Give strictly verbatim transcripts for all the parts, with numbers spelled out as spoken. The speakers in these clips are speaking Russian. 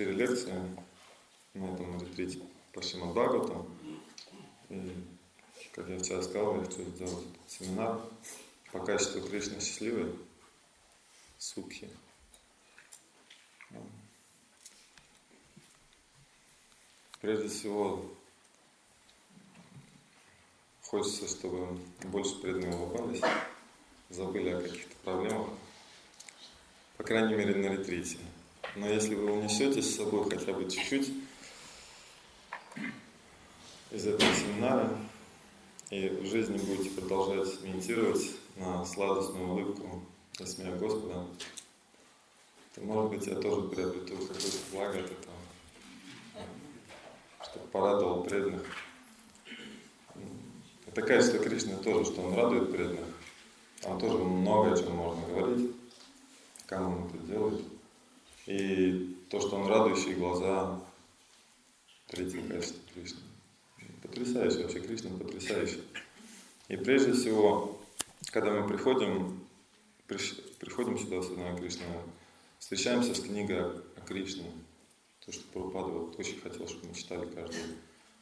четыре лекции на этом ретрите по Шримад Бхагаватам. И, как я вчера сказал, я хочу сделать этот семинар по качеству Кришны счастливой, сукхи. Прежде всего, хочется, чтобы больше преданные улыбались, забыли о каких-то проблемах, по крайней мере на ретрите. Но если вы унесете с собой хотя бы чуть-чуть из этого семинара и в жизни будете продолжать медитировать на сладостную улыбку и смех Господа, то, может быть, я тоже приобрету какое-то благо от этого, чтобы порадовал преданных. Это качество Кришны тоже, что Он радует преданных. Там тоже много о чем можно говорить, как Он это делает. И то, что Он радующие глаза, третье качество Кришны. Потрясающе вообще, Кришна потрясающий. И прежде всего, когда мы приходим, приходим сюда, в Сознание Кришны, встречаемся с книгой о Кришне. То, что Прабхупада вот очень хотел, чтобы мы читали каждый день.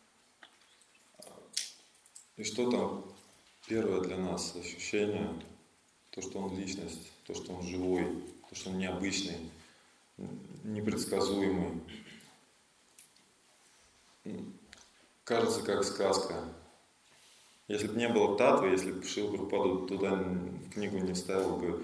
И что там первое для нас ощущение? То, что Он личность, то, что Он живой, то, что Он необычный, непредсказуемый. Кажется, как сказка. Если бы не было татвы, если бы Шрила Прабхупада туда в книгу не вставил бы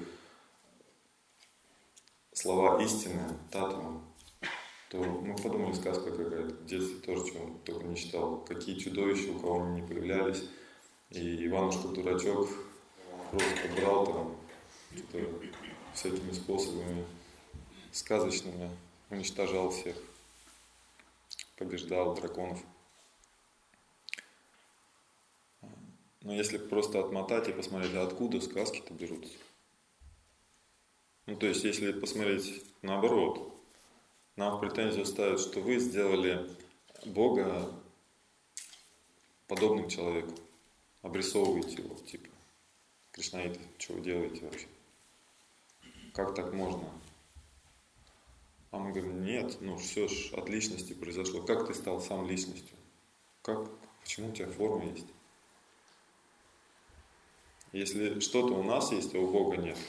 слова истины, татву, то мы подумали, сказка какая-то. В детстве тоже чего только не читал. Какие чудовища, у кого они не появлялись. И Иванушка-дурачок просто брал там что-то всякими способами сказочными, уничтожал всех, побеждал драконов. Но если просто отмотать и посмотреть, а откуда сказки-то берутся? Ну, то есть, если посмотреть наоборот, нам в претензию ставят, что вы сделали Бога подобным человеку, обрисовываете его, типа, Кришнаиты, что вы делаете вообще? Как так можно? А мы говорим, нет, ну все ж от личности произошло. Как ты стал сам личностью? Как? Почему у тебя форма есть? Если что-то у нас есть, а у Бога нет,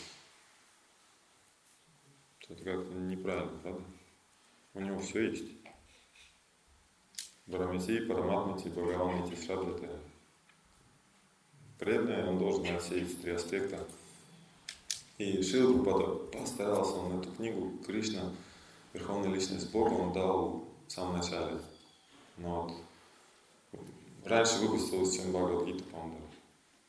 то это как-то неправильно, правда? У него все есть. Барамити, Параматмити, Бхагаванити, Шрадраты. Преданный, он должен отсеять три аспекта. И Шрила Прабхупада постарался, он эту книгу Кришна, Верховная Личность Бога, он дал в самом начале. Но вот раньше выпустилось, чем Бхагавад-гита, по-моему, да.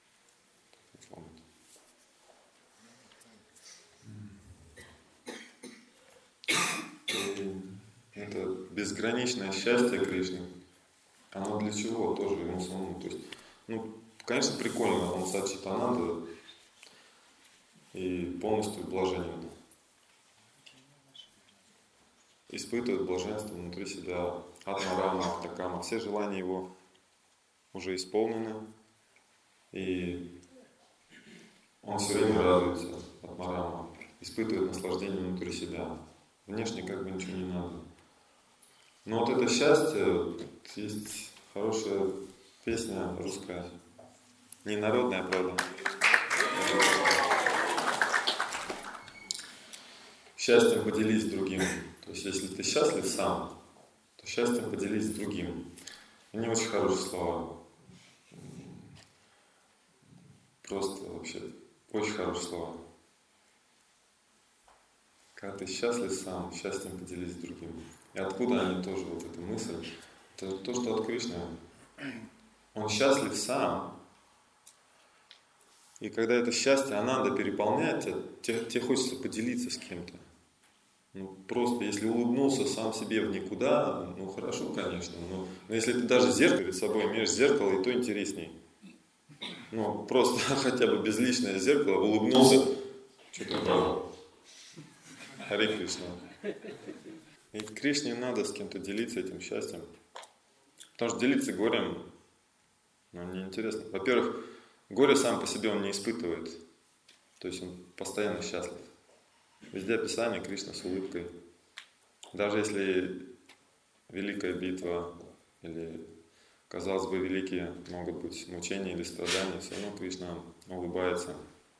Это безграничное счастье Кришны. Оно для чего? Тоже ему самому. То есть, ну, конечно, прикольно, он Саччитананда и полностью блаженен. Испытывает блаженство внутри себя, атмарама, атакама. Все желания его уже исполнены. И он все время радуется атмарама, испытывает наслаждение внутри себя. Внешне как бы ничего не надо. Но вот это счастье, есть хорошая песня русская, не народная, правда. Счастьем поделись с другим. То есть, если ты счастлив сам, то счастьем поделись с другим. Они очень хорошие слова. Просто вообще очень хорошие слова. Когда ты счастлив сам, счастьем поделись с другим. И откуда они тоже, вот эта мысль? Это то, что от Кришны. Он счастлив сам. И когда это счастье, ананда переполняет тебя, тебе, тебе хочется поделиться с кем-то. Ну, просто, если улыбнулся сам себе в никуда, ну, хорошо, конечно. Но, но если ты даже зеркало перед собой имеешь зеркало, и то интересней. Ну, просто хотя бы безличное зеркало, улыбнулся. Что такое? Харе Кришна. И Кришне надо с кем-то делиться этим счастьем. Потому что делиться горем, ну, неинтересно. Во-первых, горе сам по себе он не испытывает. То есть он постоянно счастлив. Везде описание Кришна с улыбкой. Даже если великая битва или, казалось бы, великие могут быть мучения или страдания, все равно Кришна улыбается.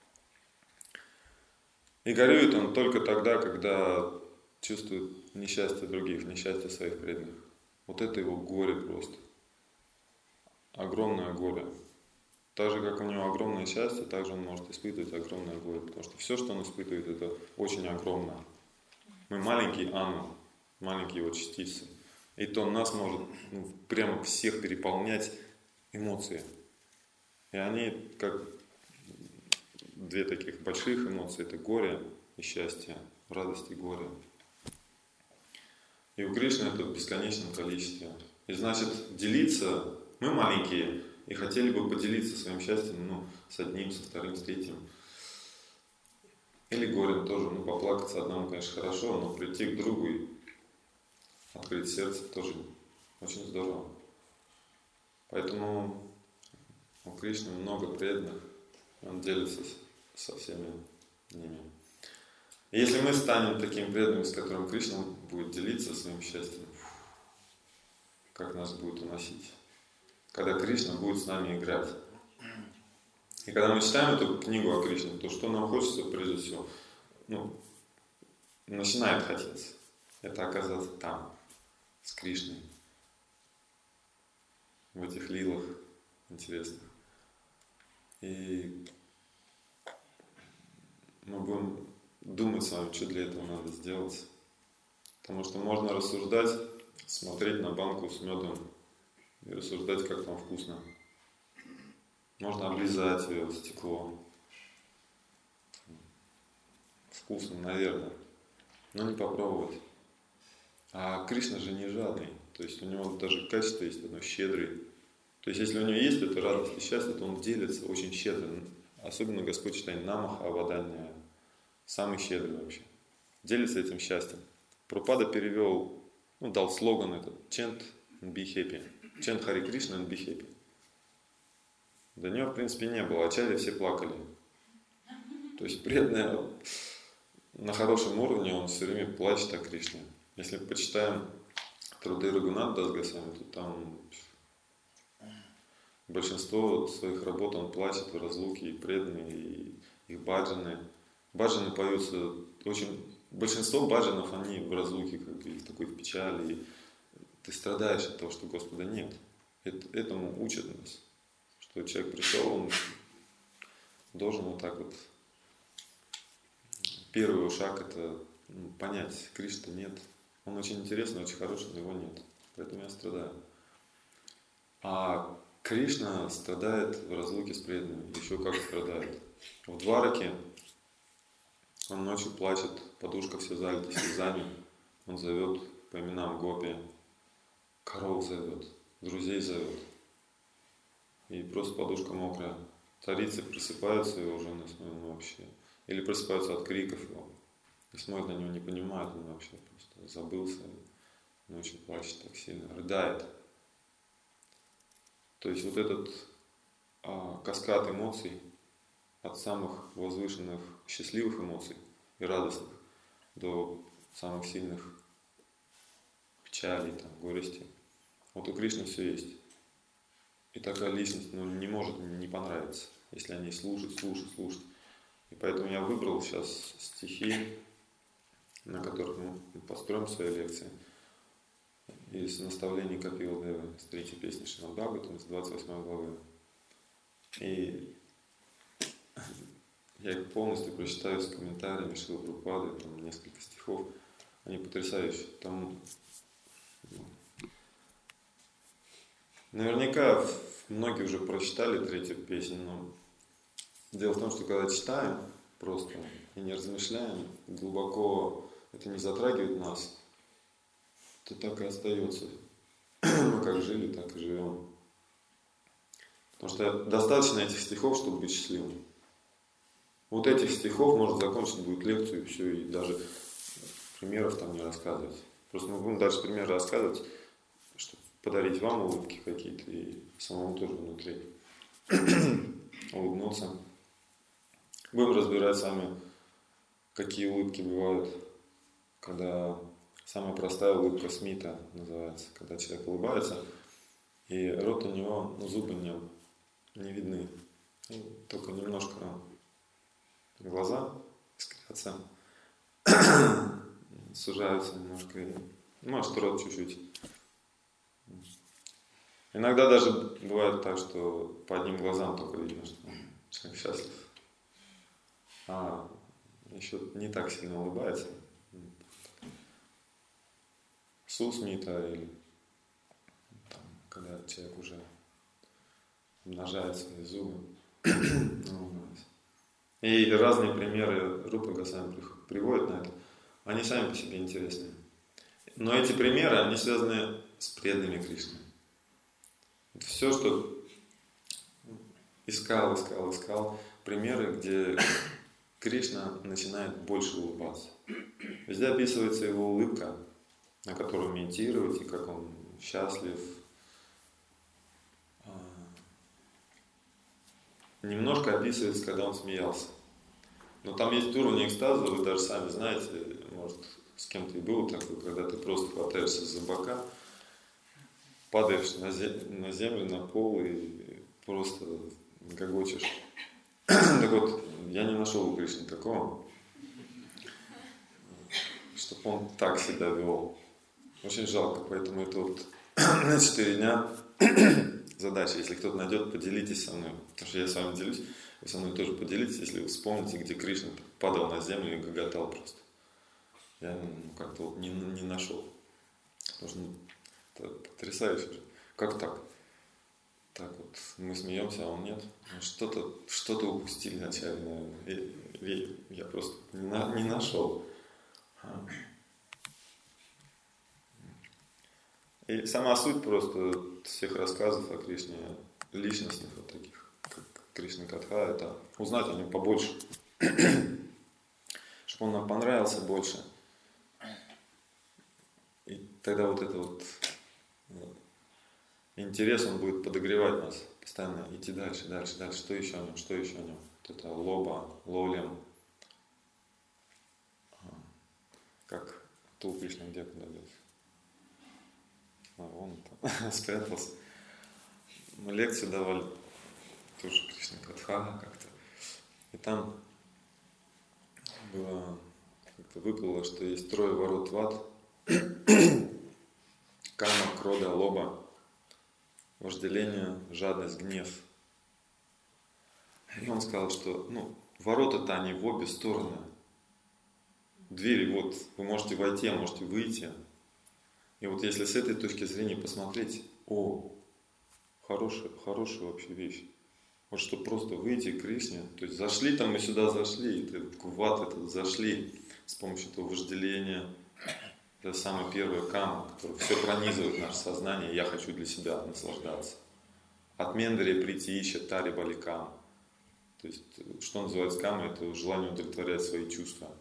И горюет он только тогда, когда чувствует несчастье других, несчастье своих преданных. Вот это его горе просто. Огромное горе. Так же, как у него огромное счастье, так же он может испытывать огромное горе. Потому что все, что он испытывает, это очень огромное. Мы маленький ангел, маленькие его частицы. И то нас может ну, прямо всех переполнять эмоции. И они как две таких больших эмоции. Это горе и счастье, радость и горе. И у Кришны это в бесконечном количестве. И значит, делиться, мы маленькие, и хотели бы поделиться своим счастьем, ну, с одним, со вторым, с третьим. Или горем тоже, ну, поплакаться одному, конечно, хорошо, но прийти к другу и открыть сердце тоже очень здорово. Поэтому у Кришны много преданных, он делится со всеми ними. И если мы станем таким преданным, с которым Кришна будет делиться своим счастьем, как нас будет уносить. Когда Кришна будет с нами играть. И когда мы читаем эту книгу о Кришне, то что нам хочется прежде всего? Ну, начинает хотеться. Это оказаться там, с Кришной. В этих лилах интересных. И мы будем думать с вами, что для этого надо сделать. Потому что можно рассуждать, смотреть на банку с медом и рассуждать, как там вкусно. Можно облизать ее, стекло. Вкусно, наверное. Но не попробовать. А Кришна же не жадный. То есть у него даже качество есть одно, щедрый. То есть если у него есть эта радость и счастье, то он делится очень щедро. Особенно Господь читает Намаха Аваданья. Самый щедрый вообще. Делится этим счастьем. Прабхупада перевел, ну, дал слоган этот. Chant and be happy. Chant Хари Кришна and be happy. До него, в принципе, не было. Ачарьи все плакали. То есть преданные на хорошем уровне, он все время плачет о Кришне. Если мы почитаем труды Рагунатха Дас Госвами, то там большинство своих работ он плачет в разлуке, и преданные, и их баджаны. Баджаны поются очень... Большинство баджанов, они в разлуке, как и в такой в печали. И ты страдаешь от того, что Господа нет. Это, этому учат нас. Что человек пришел, он должен вот так вот... Первый шаг это ну, понять, Кришны нет. Он очень интересный, очень хороший, но его нет. Поэтому я страдаю. А Кришна страдает в разлуке с преданными. Еще как страдает. В Двараке он ночью плачет, подушка вся залита слезами. Он зовет по именам Гопи, коров зовет, друзей зовет. И просто подушка мокрая. Царицы просыпаются, его жены смотрят вообще. Или просыпаются от криков его. И смотрят на него, не понимают, он вообще просто забылся. Он очень плачет так сильно, рыдает. То есть вот этот а, каскад эмоций, от самых возвышенных, счастливых эмоций и радостных до самых сильных печалей, там, горести. Вот у Кришны все есть. И такая личность ну, не может не понравиться, если о ней слушать, слушать, слушать. И поэтому я выбрал сейчас стихи, на которых мы построим свои лекции. Из наставлений Капила Девы, с третьей песни Шримад Бхагаватам, с двадцать восьмой главы. И я их полностью прочитаю с комментариями Шрилы Прабхупады, там несколько стихов. Они потрясающие. Там наверняка многие уже прочитали третью песню, но дело в том, что когда читаем просто и не размышляем, глубоко это не затрагивает нас, то так и остается. Мы как жили, так и живем. Потому что достаточно этих стихов, чтобы быть счастливым. Вот этих стихов можно закончить будет лекцию, и все, и даже примеров там не рассказывать. Просто мы будем дальше примеры рассказывать, чтобы подарить вам улыбки какие-то и самому тоже внутри улыбнуться. Будем разбирать с вами, какие улыбки бывают, когда Самая простая улыбка Смита называется, когда человек улыбается, и рот у него, ну, зубы не, не видны, и только немножко глаза искрятся, сужаются немножко, и, может, рот чуть-чуть. Иногда даже бывает так, что по одним глазам только видно, что человек счастлив, а еще не так сильно улыбается. Су Смита, или там, когда человек уже умножает свои зубы. И разные примеры Рупа Госвами приводят на это. Они сами по себе интересны. Но эти примеры, они связаны с преданными Кришны. Все, что искал, искал, искал, примеры, где Кришна начинает больше улыбаться. Везде описывается его улыбка, на которую медитировать, и как он счастлив. Немножко описывается, когда он смеялся. Но там есть уровень экстаза, вы даже сами знаете, может, с кем-то и было такое, когда ты просто хватаешься за бока, падаешь на землю, на пол и просто гогочешь. Так вот, я не нашел у Кришны такого, чтобы он так себя вел. Очень жалко, поэтому это вот на четыре дня задача. Если кто-то найдет, поделитесь со мной. Потому что я с вами делюсь, вы со мной тоже поделитесь, если вы вспомните, где Кришна падал на землю и гоготал просто. Я ну, как-то вот не, не нашел. Потому что ну, это потрясающе же. Как так? Так вот, мы смеемся, а он нет. Что-то, что-то упустили вначале, наверное. Я просто не, на, не нашел. И сама суть просто всех рассказов о Кришне, личностных вот таких, как Кришна Катха, это узнать о нем побольше, чтобы он нам понравился больше. И тогда вот это вот интерес, он будет подогревать нас, постоянно идти дальше, дальше, дальше, что еще о нем, что еще о нем. Вот это лоба, лолем, как Тул Кришна где куда делся. А вон там спрятался. Мы лекцию давали, тоже Кришна Катха как-то. И там было, как-то выплыло, что есть трое ворот в ад. Кама, крода, лоба, вожделение, жадность, гнев. И он сказал, что ну, ворота-то они в обе стороны. Двери, вот, вы можете войти, а можете выйти. И вот если с этой точки зрения посмотреть, о, хорошая, хорошая вообще вещь. Вот что просто выйти к Кришне, то есть зашли там, мы сюда зашли, в ад этот зашли с помощью этого вожделения. Это самое первое кама, которое все пронизывает наше сознание, я хочу для себя наслаждаться. От Мендри прийти ищет тари бали кама. То есть, что называется кама, это желание удовлетворять свои чувства.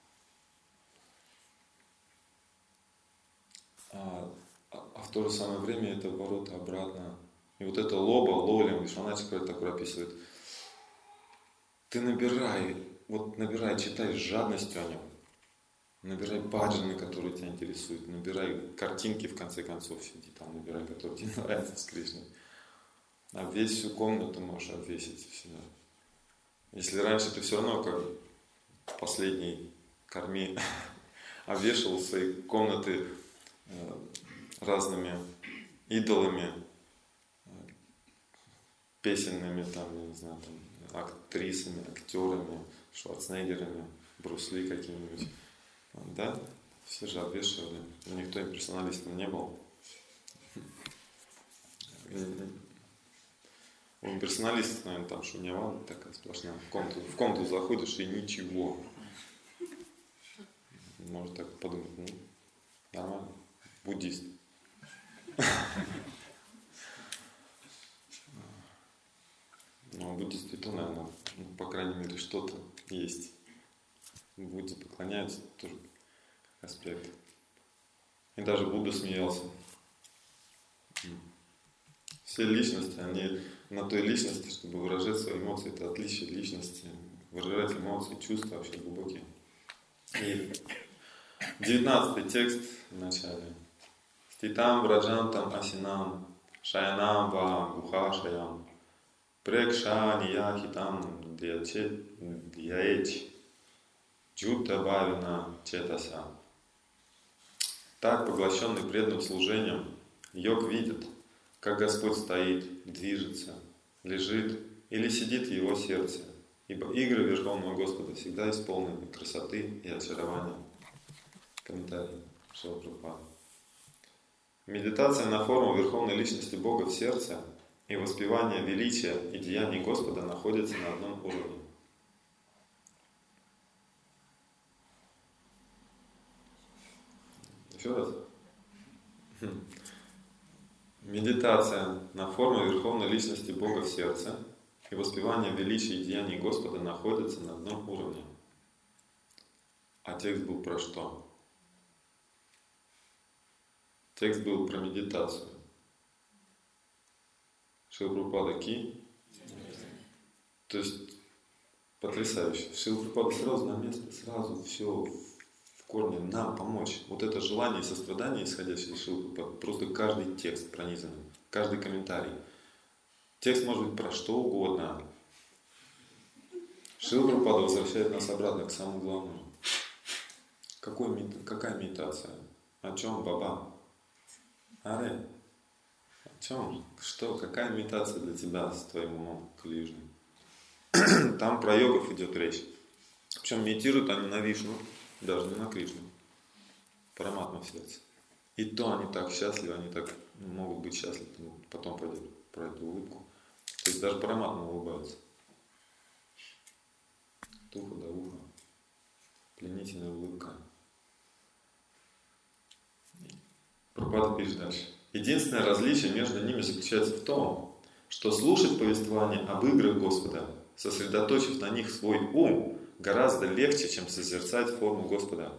А, а в то же самое время это ворота обратно. И вот это лоба, лолем, Вишваначи так описывает. Ты набирай, вот набирай, читай с жадностью о нем. Набирай баджаны, которые тебя интересуют. Набирай картинки, в конце концов, сиди там, набирай, которые тебе нравятся с Кришной. Обвесь всю комнату можешь обвесить всегда. Если раньше ты все равно как последний корми обвешивал свои комнаты разными идолами, песенными, там, я не знаю, там, актрисами, актерами, Шварценеггерами, Брюс Ли какими-нибудь. Да? Все же обвешивали. Никто имперсоналистом не был. У имперсоналистов, наверное, там шумева такая сплошная. В комнату, в комнату заходишь и ничего. Может так подумать, ну, нормально. Буддист. Но буддисты то, наверное, ну, по крайней мере, что-то есть. Будде поклоняются, тоже аспект. И даже Будда смеялся. Все личности, они на той личности, чтобы выражать свои эмоции, это отличие личности, выражать эмоции, чувства вообще глубокие. И Девятнадцатый текст в начале. Ститам враджантам асинам шаянам ва гухашаям прекша ниякитам дьяэч джутта бавина четаса. Так, поглощенный преданным служением, йог видит, как Господь стоит, движется, лежит или сидит в его сердце, ибо игры Верховного Господа всегда исполнены красоты и очарования. Комментарий Шрила Прабхупады. Медитация на форму Верховной Личности Бога в сердце и воспевание величия и деяний Господа находятся на одном уровне. Еще раз. Медитация на форму Верховной Личности Бога в сердце и воспевание величия и деяний Господа находятся на одном уровне. А текст был про что? Текст был про медитацию. Шрила Прабхупада ки. То есть потрясающе. Шрила Прабхупада сразу на место, сразу все в корне нам помочь. Вот это желание и сострадание, исходящее из Шрилы Прабхупады, просто каждый текст пронизанный, каждый комментарий. Текст может быть про что угодно. Шрила Прабхупада возвращает нас обратно к самому главному. Какой, какая медитация? О чем, баба? Аре, о чем? Что? Какая медитация для тебя с твоим умом клижным? Там про йогов идет речь. Причем медитируют они на Вишну, даже не на Кришну. Параматма в сердце. И то они так счастливы, они так могут быть счастливы. Потом про, про эту улыбку. То есть даже Параматма улыбается. От уха до уха. Пленительная улыбка. Прабхупада пишет дальше. Единственное различие между ними заключается в том, что слушать повествование об играх Господа, сосредоточив на них свой ум, гораздо легче, чем созерцать форму Господа.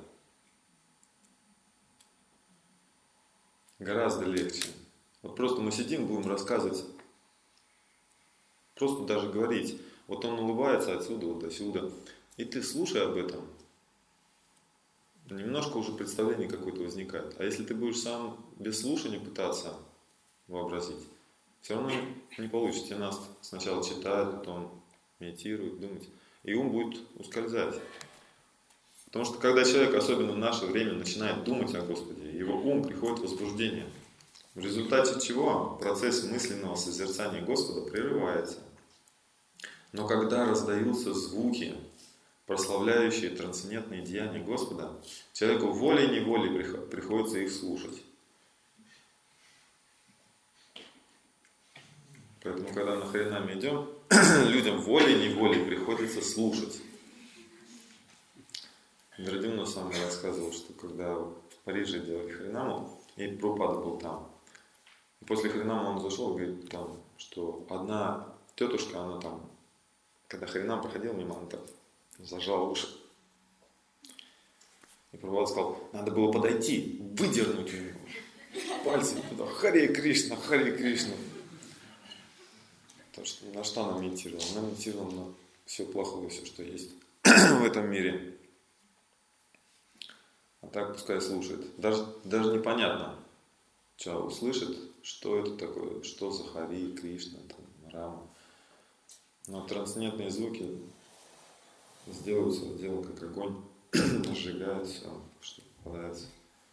Гораздо легче. Вот просто мы сидим, будем рассказывать, просто даже говорить. Вот он улыбается отсюда, вот отсюда. И ты слушай об этом. Немножко уже представление какое-то возникает. А если ты будешь сам без слушания пытаться вообразить, все равно не получится. Тебе надо сначала читать, потом медитировать, думать. И ум будет ускользать. Потому что когда человек, особенно в наше время, начинает думать о Господе, его ум приходит в возбуждение. В результате чего процесс мысленного созерцания Господа прерывается. Но когда раздаются звуки, прославляющие трансцендентные деяния Господа, человеку волей-неволей приходится их слушать. Поэтому, когда на Харинаме идем, людям волей-неволей приходится слушать. Мирдимна сам рассказывал, что когда в Париже делали Харинаму, и Прабхупада был там, и после Харинама он зашел и говорит, там, что одна тетушка, она там, когда Харинам проходил мимо, она так зажал уши. И Прабхупада сказал, надо было подойти, выдернуть у него пальцы туда. Харе Кришна, Харе Кришна. Потому что на что она медитировала? Она медитировала на все плохое, все, что есть в этом мире. А так пускай слушает. Даже, даже непонятно, что услышит, что это такое, что за Хари, Кришна, там, Рама. Но трансцендентные звуки сделают свое дело, как огонь, сжигает все, что попадается.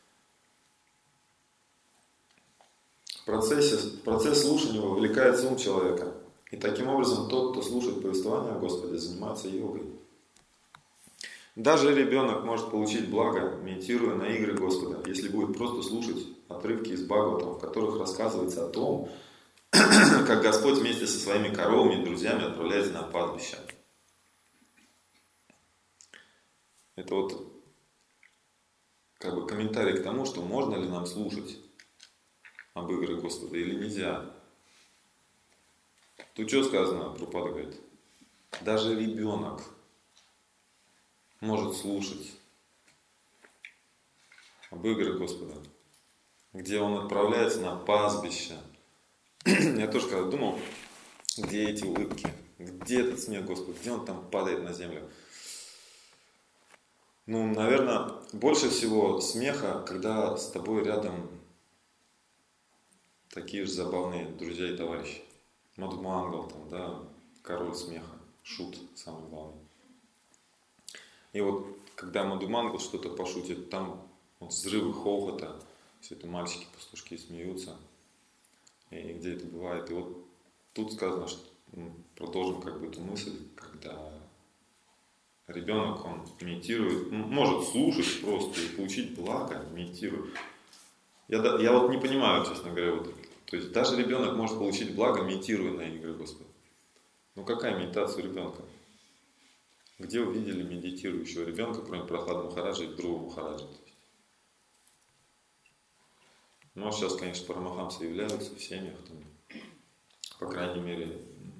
В процессе, в процесс слушания вовлекается ум человека. И таким образом тот, кто слушает повествование о Господе, занимается йогой. Даже ребенок может получить благо, медитируя на игры Господа, если будет просто слушать отрывки из Бхагаватам, в которых рассказывается о том, как Господь вместе со своими коровами и друзьями отправляется на пастбище. Это вот как бы комментарий к тому, что можно ли нам слушать об играх Господа или нельзя. Тут что сказано, Прабхупада говорит, даже ребенок может слушать об играх Господа, где он отправляется на пастбище. Я тоже когда думал, где эти улыбки, где этот смех Господа, где он там падает на землю. Ну, наверное, больше всего смеха, когда с тобой рядом такие же забавные друзья и товарищи. Мадумангал там, да, король смеха, шут самый главный. И вот, когда Мадумангал что-то пошутит, там вот взрывы хохота, все это мальчики, пастушки смеются. И где это бывает. И вот тут сказано, что продолжим как бы эту мысль, когда ребенок, он имитирует, может слушать просто и получить благо, имитирует. Я, я вот не понимаю, честно говоря, вот, то есть даже ребенок может получить благо, имитируя на игры Господа. Ну какая имитация у ребенка? Где увидели медитирующего ребенка, кроме Прохлады Махараджа и другого Махараджа? Ну, сейчас, конечно, парамахамсы являются в семьях, там, по крайней мере,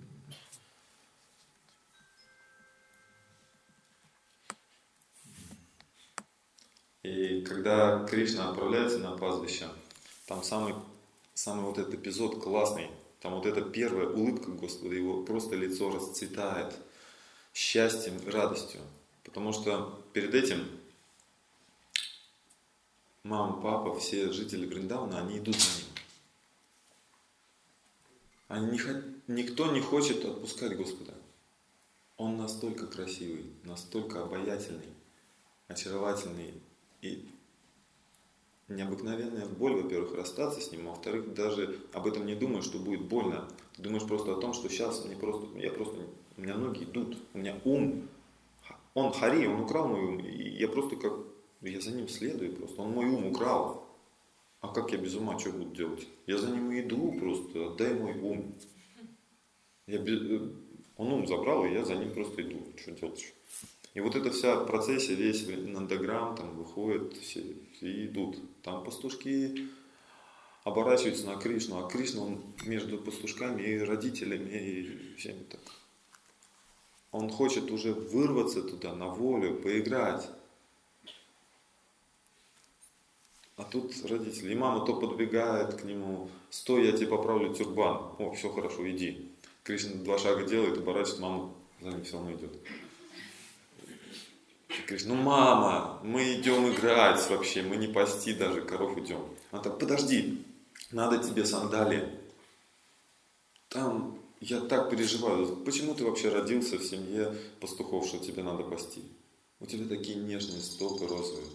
и когда Кришна отправляется на пастбище, там самый, самый вот этот эпизод классный, там вот эта первая улыбка Господа, его просто лицо расцветает счастьем, радостью, потому что перед этим мама, папа, все жители Вриндавана, они идут за ним. Они не, никто не хочет отпускать Господа. Он настолько красивый, настолько обаятельный, очаровательный и необыкновенная боль, во-первых, расстаться с ним, а во-вторых, даже об этом не думаешь, что будет больно. Ты думаешь просто о том, что сейчас мне просто, я просто, у меня ноги идут, у меня ум, он хари, он украл мой ум, и я просто как, я за ним следую просто, он мой ум украл. А как я без ума, что буду делать? Я за ним иду просто, отдай мой ум. Я без... Он ум забрал, и я за ним просто иду. Что делать еще? И вот эта вся процессия, весь Нандаграм там выходит, все и идут. Там пастушки оборачиваются на Кришну, а Кришна, он между пастушками и родителями, и всеми так. Он хочет уже вырваться туда, на волю, поиграть. А тут родители, и мама то подбегает к нему, стой, я тебе поправлю тюрбан. О, все хорошо, иди. Кришна два шага делает, оборачивает, мама за ним все равно идет. Кришна, ну мама, мы идем играть вообще, мы не пасти даже, коров идем. Она так, подожди, надо тебе сандалии. Там, я так переживаю, почему ты вообще родился в семье пастухов, что тебе надо пасти? У тебя такие нежные стопы розовые.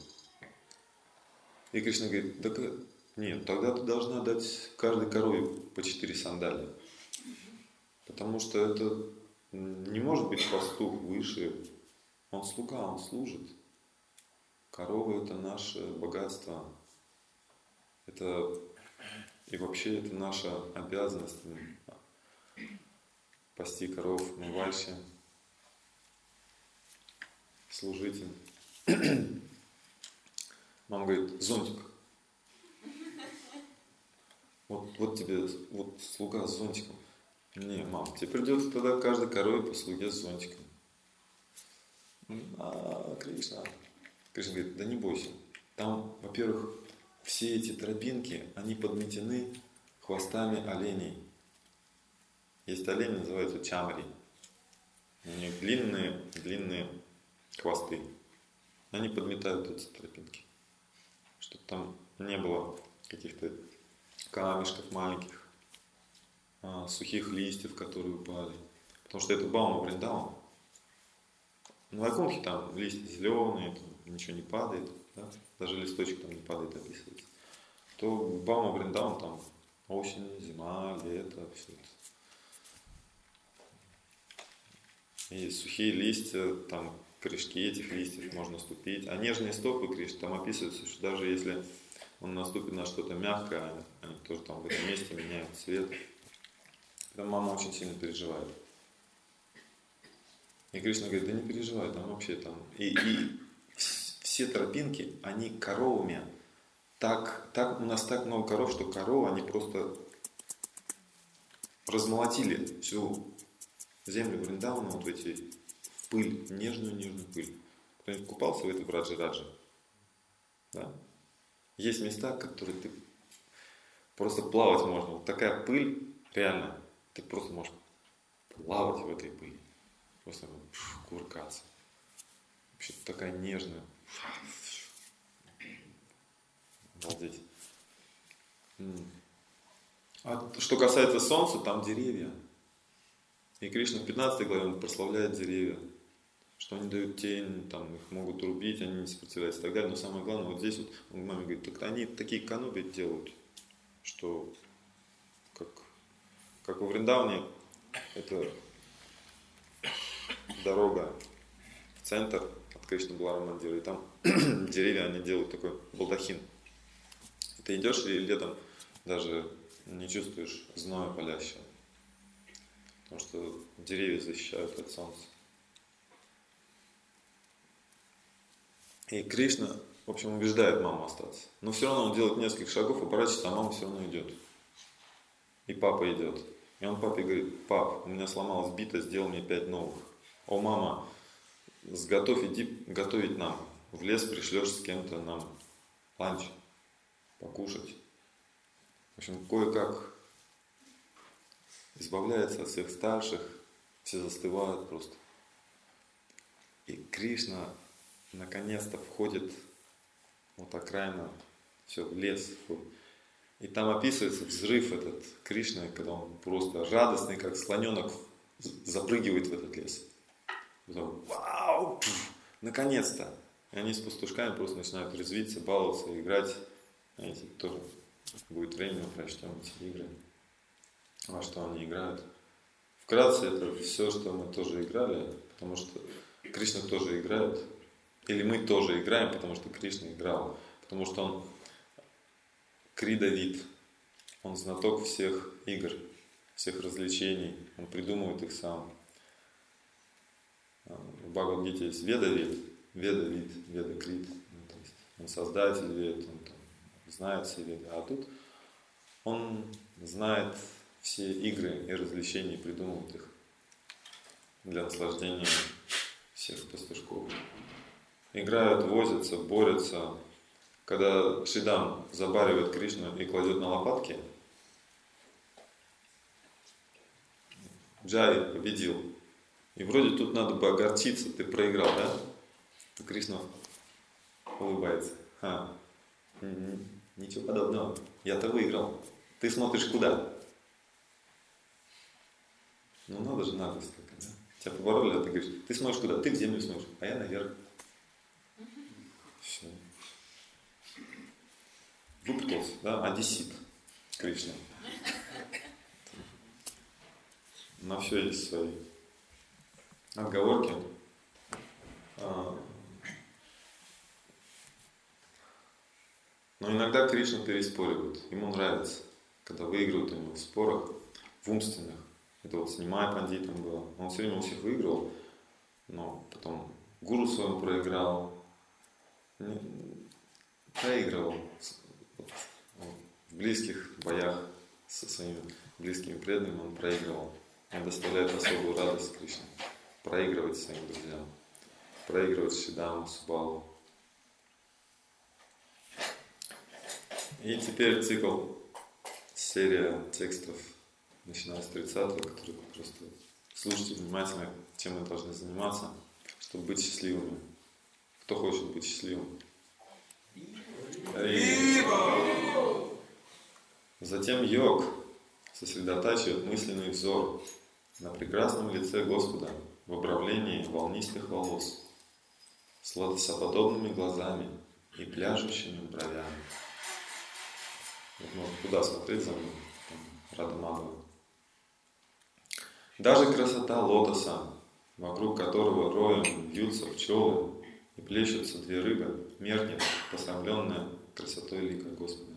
И Кришна говорит, да нет, тогда ты должна дать каждой корове по четыре сандалии. Потому что это не может быть пастух выше. Он слуга, он служит. Корова – это наше богатство. Это и вообще это наша обязанность пасти коров, мывальщи, служить им. Мама говорит, зонтик. Вот, вот тебе вот слуга с зонтиком. Не, мам, тебе придется тогда каждой корове по слуге с зонтиком. А, Кришна. Кришна говорит, да не бойся. Там, во-первых, все эти тропинки, они подметены хвостами оленей. Есть олени, называются чамари. У них длинные, длинные хвосты. Они подметают эти тропинки. Чтобы там не было каких-то камешков маленьких, сухих листьев, которые упали. Потому что это Баума Вриндаван. На Вайкунтхе там листья зеленые, там ничего не падает, да? Даже листочек там не падает, описывается. То Баума Вриндаван там осень, зима, лето, все это. И сухие листья, там корешки этих листьев можно ступить. А нежные стопы Кришны, там описывается, что даже если он наступит на что-то мягкое, они, они тоже там в этом месте меняют цвет. Там мама очень сильно переживает. И Кришна говорит, да не переживай, там вообще там... И, и все тропинки, они коровами. Так, так, у нас так много коров, что коровы, они просто размолотили всю землю Вриндавана, вот в эти пыль, нежную-нежную пыль. Кто-нибудь купался в этой Враджа-Раджа? Да? Есть места, которые ты просто плавать можно. Вот такая пыль, реально, ты просто можешь плавать в этой пыли. Просто пш, кувыркаться. Вообще такая нежная, Вот здесь. А что касается солнца, там деревья. И Кришна в пятнадцатой главе он прославляет деревья. Что они дают тень, там их могут рубить, они не сопротивляются и так далее. Но самое главное, вот здесь вот он маме говорит, так они такие канобы делают, что как, как во Вриндаване, это дорога в центр от Кришны Баларама Мандира, и там деревья они делают такой балдахин. И ты идешь и летом даже не чувствуешь зноя палящего, потому что деревья защищают от солнца. И Кришна, в общем, убеждает маму остаться. Но все равно он делает несколько шагов, оборачивается, а мама все равно идет. И папа идет. И он папе говорит, пап, у меня сломалась бита, сделал мне пять новых. О, мама, сготовь, иди готовить нам. В лес пришлешь с кем-то нам ланч, покушать. В общем, кое-как избавляется от всех старших, все застывают просто. И Кришна наконец-то входит вот окраина, все, в лес. И там описывается взрыв этот Кришны, когда он просто радостный, как слоненок, запрыгивает в этот лес. Потом, вау! Пфф, наконец-то! И они с пастушками просто начинают резвиться, баловаться, играть. Знаете, тоже будет время, мы прочтем эти игры. Во что они играют. Вкратце, это все, что мы тоже играли, потому что Кришна тоже играет. Или мы тоже играем, потому что Кришна играл. Потому что он кридавид. Он знаток всех игр, всех развлечений. Он придумывает их сам. В Бхагавад-гите есть ведавид, ведавид, ведакрит. Он создатель вед, он там знает все веды. А тут он знает все игры и развлечения и придумывает их для наслаждения всех пастушков. Играют, возятся, борются. Когда Шридам забаривает Кришну и кладет на лопатки, Джай победил. И вроде тут надо бы огорчиться, ты проиграл, да? А Кришна улыбается. А, ничего подобного, я-то выиграл. Ты смотришь куда? Ну надо же наглость такая, да? Тебя побороли, а ты говоришь, ты смотришь куда? Ты в землю смотришь, а я наверх. Все. Выпутался, да? Одессит Кришна. На все есть свои отговорки. Но иногда Кришна переспоривает. Ему нравится, когда выигрывают у него в спорах, в умственных. Это вот с Нимай Пандитом было. Он все время у всех выигрывал, но потом гуру своему проиграл. Проигрывал в близких боях со своими близкими преданными, он проигрывал. Он доставляет особую радость Кришне. Проигрывать своим друзьям. Проигрывать Шридаму, Субалу. И теперь цикл, серия текстов, начиная с тридцатого, которые просто слушайте внимательно, чем мы должны заниматься, чтобы быть счастливыми. Кто хочет быть счастливым? И затем йог сосредотачивает мысленный взор на прекрасном лице Господа в обрамлении волнистых волос, с лотосоподобными глазами и пляшущими бровями. Вот можно куда смотреть за мной, Рада Мадхава. Даже красота лотоса, вокруг которого роем вьются пчелы и плещутся две рыбы, меркнет, посрамленная красотой лика Господа.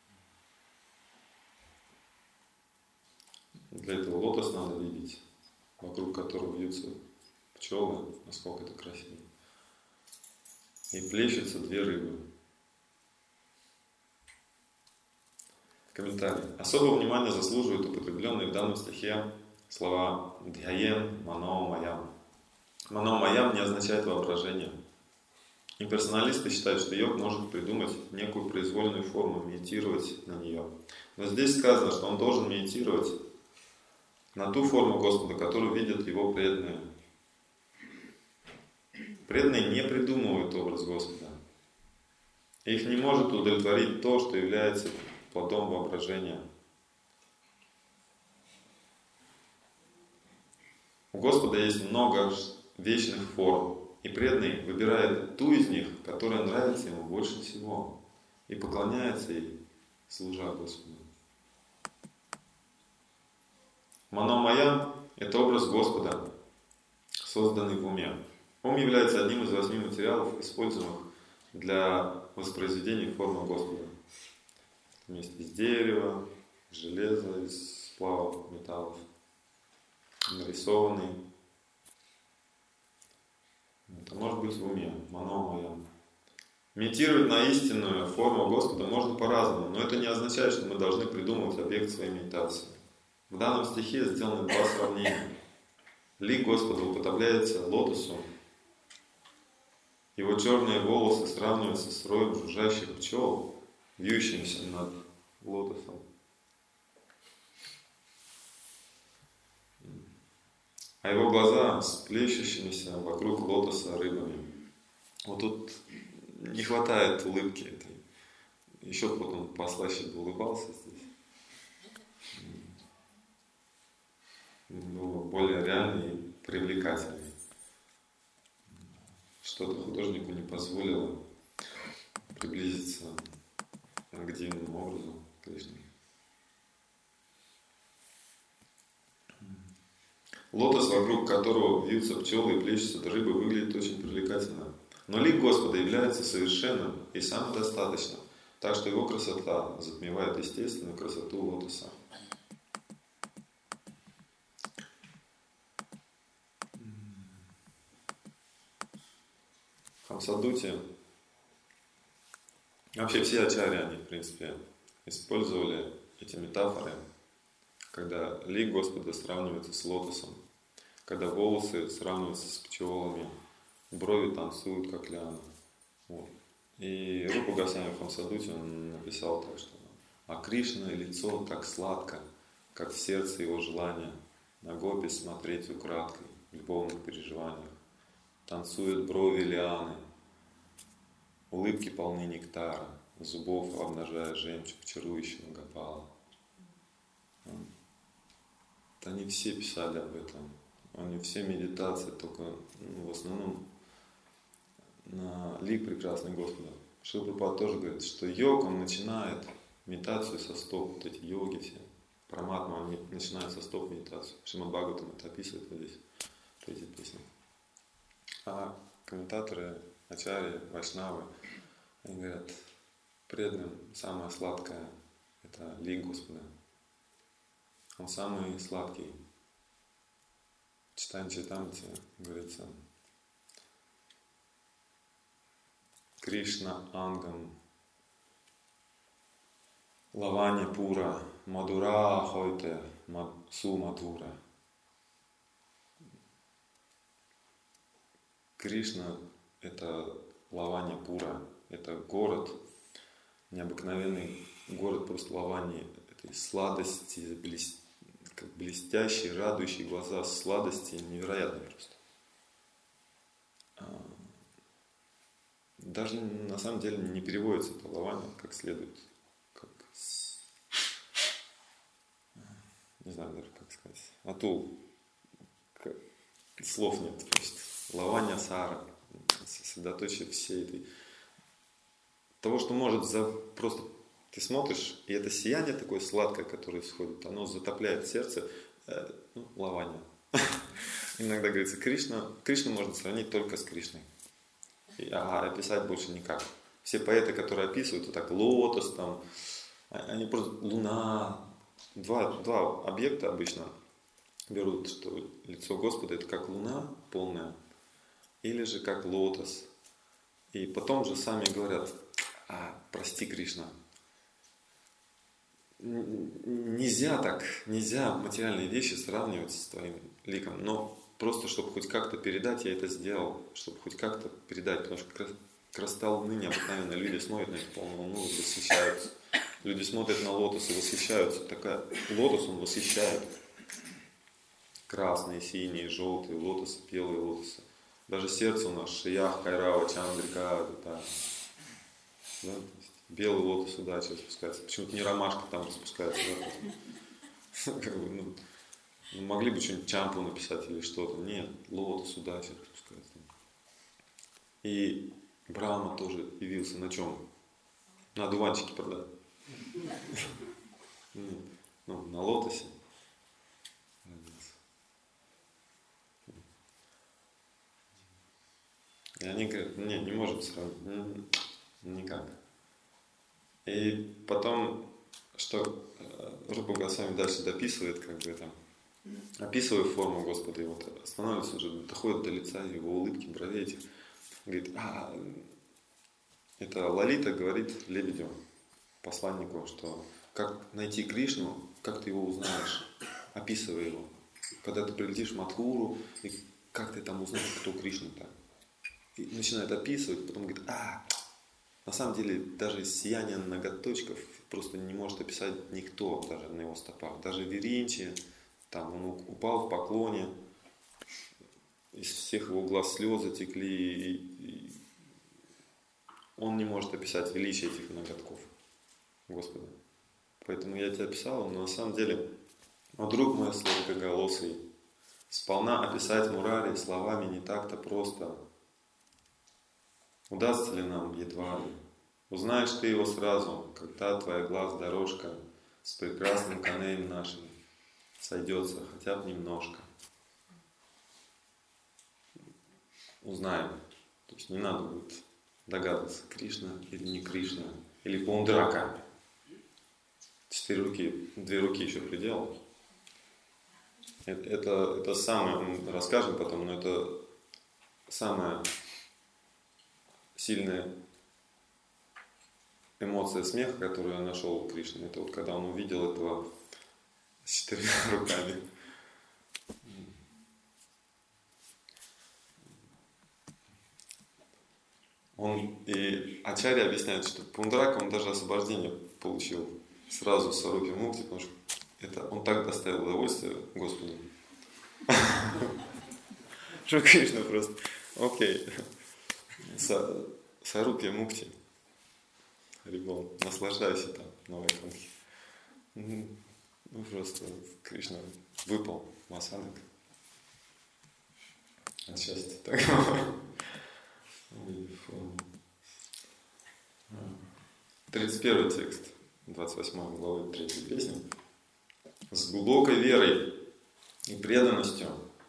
Для этого лотос надо видеть, вокруг которого вьются пчелы, насколько это красиво. И плещутся две рыбы. Комментарий. Особое внимание заслуживают употребленные в данном стихе слова «дхьяен», «мано маям». «Мано маям» не означает воображение. Имперсоналисты считают, что йог может придумать некую произвольную форму, медитировать на нее. Но здесь сказано, что он должен медитировать на ту форму Господа, которую видят его преданные. Преданные не придумывают образ Господа. Их не может удовлетворить то, что является плодом воображения. У Господа есть много вечных форм, и преданный выбирает ту из них, которая нравится ему больше всего, и поклоняется ей, служа Господу. Мано-майя – это образ Господа, созданный в уме. Ум является одним из восьми материалов, используемых для воспроизведения формы Господа. Там есть из дерева, из железа, из сплавов, металлов, нарисованный. Это может быть в уме, мано-майя. Медитировать на истинную форму Господа можно по-разному, но это не означает, что мы должны придумывать объект своей медитации. В данном стихе сделаны два сравнения. Лик Господа уподобляется лотосу. Его черные волосы сравниваются с роем жужжащих пчел, вьющимися над лотосом. А его глаза с плещущимися вокруг лотоса рыбами. Вот тут не хватает улыбки этой. Еще потом послаще бы улыбался здесь. Было более реальный и привлекательный. Что-то художнику не позволило приблизиться к дивному образу Кришны. Лотос, вокруг которого вьются пчелы и плещутся рыбы, выглядит очень привлекательно. Но лик Господа является совершенным и самодостаточным, так что его красота затмевает естественную красоту лотоса. Хамсадути, вообще все ачарьи, они, в принципе, использовали эти метафоры, когда лик Господа сравнивается с лотосом, когда волосы сравниваются с пчелами, брови танцуют, как лианы. Вот. И Рупа Госвами в Хамсадути он написал так, что «А Кришна лицо так сладко, как в сердце его желания, на гопи смотреть украдкой в любовных переживаниях. Танцуют брови лианы, улыбки полны нектара, зубов обнажая жемчуг чарующего Гопала». Они все писали об этом. Они все медитации, только ну, в основном на лик прекрасный Господа. Шрила Прабхупада тоже говорит, что йог, он начинает медитацию со стоп. Вот эти йоги все, праматма, они начинают со стоп медитацию. Шримад Бхагаватам это описывает вот здесь, в третьей песне. А комментаторы, ачарьи, вайшнавы, они говорят, преданным самое сладкое – это лик Господа. Он самый сладкий. В Читанье Чайтамрите говорится, Кришна Ангам Лавани Пура Мадура Хойте Су Мадура. Кришна – это Лавани Пура, это город, необыкновенный город просто Лавани, этой сладости, блест... как блестящие, радующие глаза, сладости невероятные просто. Даже на самом деле не переводится это Лавани как следует. Как... Не знаю даже как сказать. Атул. Как... Слов нет просто. Лаваня Сара. Сосредоточие всей этой... Того, что может за... просто... Ты смотришь, и это сияние такое сладкое, которое исходит, оно затопляет сердце. Э, ну, лаваня. Иногда говорится, Кришна, Кришну можно сравнить только с Кришной. А описать больше никак. Все поэты, которые описывают, вот так, лотос, там, они просто, луна, два, два объекта обычно берут, что лицо Господа это как луна полная, или же как лотос. И потом же сами говорят, а, прости, Кришна, нельзя так, нельзя материальные вещи сравнивать с твоим ликом, но просто, чтобы хоть как-то передать, я это сделал, чтобы хоть как-то передать, потому что красота Луны необыкновенная, люди смотрят на эту полную Луну и восхищаются, люди смотрят на лотос и восхищаются, такая, лотос он восхищает, красные, синие, желтые лотосы, белые лотосы, Даже сердце у нас Шиях, Кайрава, Чандрика, да, да, белый лотос удачи распускается. Почему-то не ромашка там распускается, да, как бы, ну, ну, могли бы что-нибудь Чампу написать или что-то. Нет, лотос удачи распускается. И Брахма тоже явился на чем? На одуванчике, правда? Ну, на лотосе. И они говорят, не, не может сравнить, никак. И потом, что Рупа Госвами дальше дописывает, как бы там, описывая форму Господа, и вот становится уже, доходит до лица его улыбки, бровей этих. Говорит, а, это Лалита говорит Лебедю, посланнику, что как найти Кришну, как ты его узнаешь, описывая его. Когда ты прилетишь в Мадхуру, и как ты там узнаешь, кто Кришна-то. И начинает описывать, потом говорит, а, на самом деле даже сияние ноготочков просто не может описать никто, даже на его стопах. Даже Виринчи, там он упал в поклоне, из всех его глаз слезы текли, и, и он не может описать величие этих ноготков Господа. Поэтому я тебя описал, но на самом деле, о, друг мой сладкоголосый, сполна описать Мурари словами не так-то просто. Удастся ли нам едва ли? Узнаешь ты его сразу, когда твоя глаз-дорожка с прекрасным Канеем нашим сойдется хотя бы немножко. Узнаем. То есть не надо будет догадываться, Кришна или не Кришна, или Пундрака. Четыре руки, две руки еще приделал. Это, это, это самое, мы расскажем потом, но это самое сильная эмоция смеха, которую я нашел у Кришны, это вот когда он увидел этого с четырьмя руками. Он, и Ачарья объясняет, что Пундрака, он даже освобождение получил сразу с Арупи Мукти, потому что это, он так доставил удовольствие Господу. Что Кришна просто, окей. Сарупья Мукти. Рибон, наслаждайся там на Вайкунтхе. Ну просто Кришна выпал в осадок от счастья такого. тридцать первый текст двадцать восьмой главы третьей песни. С глубокой верой и преданностью,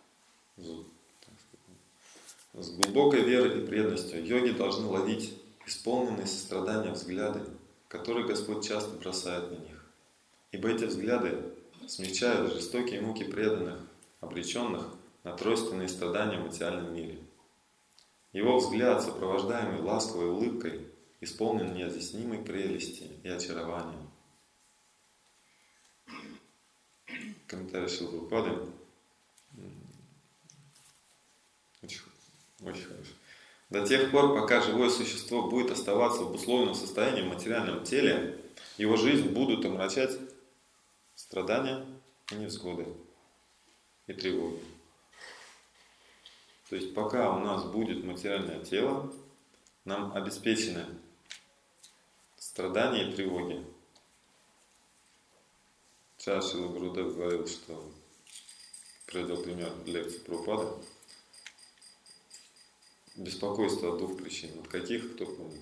с глубокой верой и преданностью йоги должны ловить исполненные сострадания взгляды, которые Господь часто бросает на них. Ибо эти взгляды смягчают жестокие муки преданных, обреченных на тройственные страдания в материальном мире. Его взгляд, сопровождаемый ласковой улыбкой, исполнен неизъяснимой прелести и очарования. Комментарий Шрилы Прабхупады. Очень, очень хорошо. До тех пор, пока живое существо будет оставаться в обусловленном состоянии в материальном теле, его жизнь будут омрачать страдания и невзгоды, и тревоги. То есть пока у нас будет материальное тело, нам обеспечены страдания и тревоги. Сейчас Шрила Гурудев говорил, что приводил пример лекции Прабхупады. Беспокойство от двух причин. От каких, кто помнит?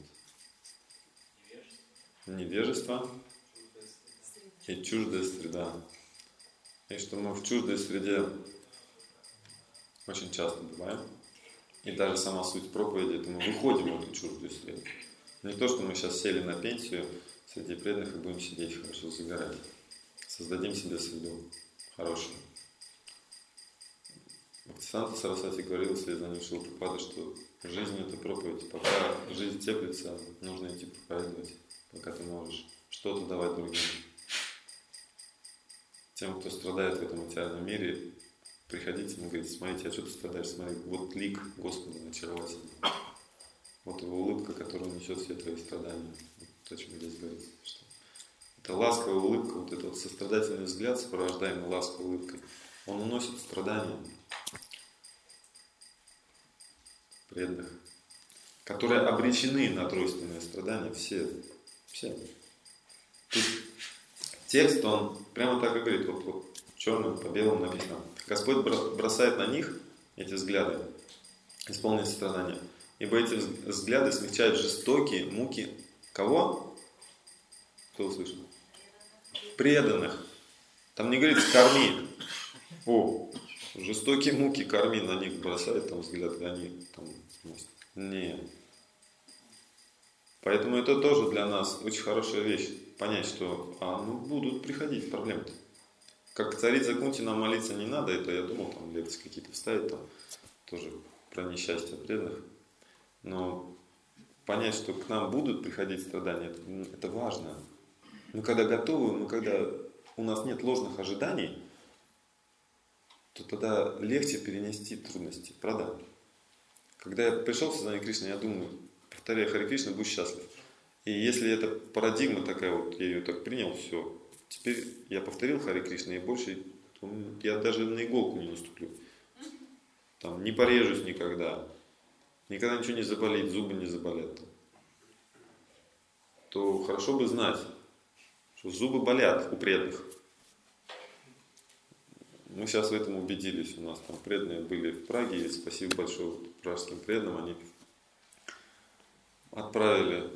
Невежество и чуждая среда. И что мы в чуждой среде очень часто бываем. И даже сама суть проповеди, это мы выходим в эту чуждую среду. Не то, что мы сейчас сели на пенсию среди преданных и будем сидеть хорошо загорать. Создадим себе среду хорошую. Бхактисиданта Сарасвати говорил в следовании Шрилы Прабхупады, что жизнь это проповедь. Пока жизнь теплится, нужно идти проповедовать, пока ты можешь что-то давать другим. Тем, кто страдает в этом материальном мире, приходите ему и говорите: смотрите, а что ты страдаешь? Смотри, вот лик Господа очаровательный. Вот его улыбка, которая несет все твои страдания. Вот то, о чем здесь говорится. Что это ласковая улыбка, вот этот вот сострадательный взгляд, сопровождаемый ласковой улыбкой, он уносит страдания. преданных, которые обречены на тройственные страдания, все, все. Тут текст, он прямо так и говорит, вот, вот черным по белому написано. Господь бросает на них эти взгляды, исполненные страдания, ибо эти взгляды смягчают жестокие муки кого? Кто услышал? Преданных. Там не говорится корми. О, жестокие муки корми, на них бросает там взгляд, они там. Нет. Поэтому это тоже для нас очень хорошая вещь. Понять, что а, ну, будут приходить проблемы-то. Как царица Кунти нам молиться не надо, это я думал, там лекции какие-то вставить, там тоже про несчастье преданных. Но понять, что к нам будут приходить страдания, это, это важно. Мы когда готовы, мы когда у нас нет ложных ожиданий, то тогда легче перенести трудности, правда? Когда я пришел в сознание Кришны, я думаю, повторяя Харе Кришна, будь счастлив. И если эта парадигма такая, вот я ее так принял, все, теперь я повторил Харе Кришна, и больше я даже на иголку не наступлю. Там, не порежусь никогда, никогда ничего не заболит, зубы не заболят. То хорошо бы знать, что зубы болят у преданных. Мы сейчас в этом убедились. У нас там преданные были в Праге, и спасибо большое пражским преданным, они отправили.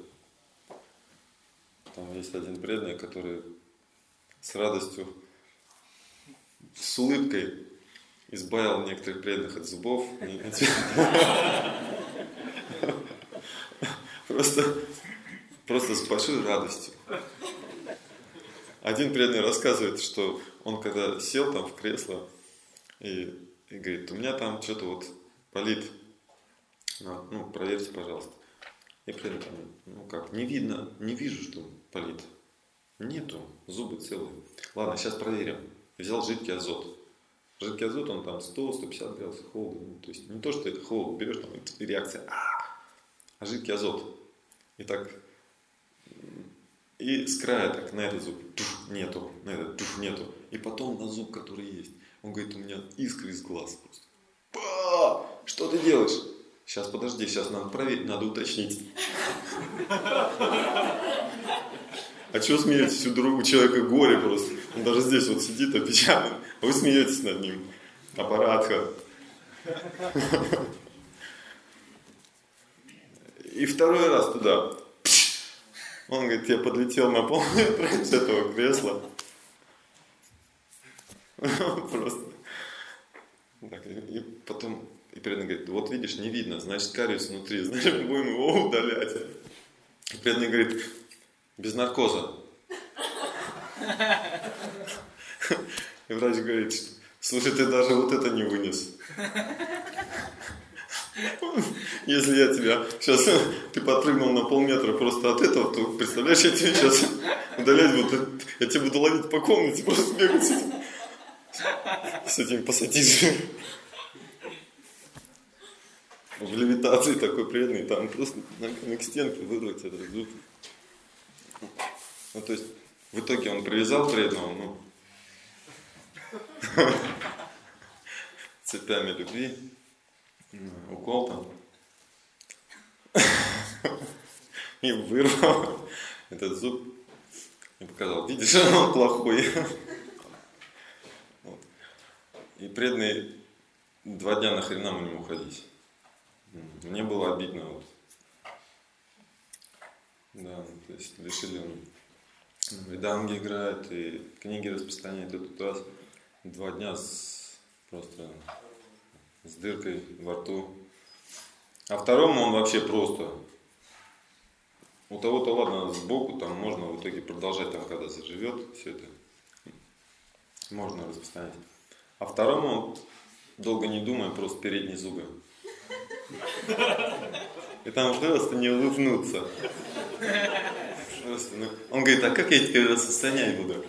Там есть один преданный, который с радостью, с улыбкой избавил некоторых преданных от зубов. Просто, просто с большой радостью. Один преданный рассказывает, что он когда сел там в кресло и, и говорит, у меня там что-то вот болит, ну, проверьте, пожалуйста. И преданный, ну как, не видно, не вижу, что болит. Нету, зубы целые. Ладно, сейчас проверим. Взял жидкий азот. Жидкий азот, он там сто - сто пятьдесят градусов холода. Ну, то есть не то, что это холод, берешь там и реакция, а жидкий азот. И так, и с края так на этот зуб туф, нету, на этот туф, нету. И потом на зуб, который есть. Он говорит, у меня искры из глаз просто. Па! Что ты делаешь? Сейчас, подожди, сейчас надо проверить, надо уточнить. А чего смеетесь? У другого человека горе просто. Он даже здесь вот сидит опечален. А вы смеетесь над ним. Аппаратха. И второй раз туда. Он говорит, я подлетел на полметра с этого кресла. Просто. Так, и потом, и преданный говорит, вот видишь, не видно, значит кариес внутри, значит будем его удалять. И преданный говорит, без наркоза. И врач говорит, слушай, ты даже вот это не вынес. Если я тебя сейчас, ты подпрыгнул на полметра просто от этого, то представляешь, я тебе сейчас удалять буду, я тебя буду ловить по комнате, просто бегать с этим, с этим пассатижем. В левитации такой преданный, там просто на, на к стенке вырвать этот зуб. Ну, то есть, в итоге он привязал преданного, ну, цепями любви, укол там, и вырвал этот зуб, и показал, видишь, он плохой. Вот. И преданный два дня нахрена мы не уходить. Мне было обидно. Вот. Да, то есть лишили он виданги играет и книги распространяет. И тут раз два дня с, просто с дыркой во рту. А второму он вообще просто. У того-то ладно сбоку, там можно в итоге продолжать, там когда заживет, все это можно распространять. А второму он, долго не думая, просто передние зубы. И там просто не улыбнуться. Просто, ну, он говорит, а как я теперь распространять буду?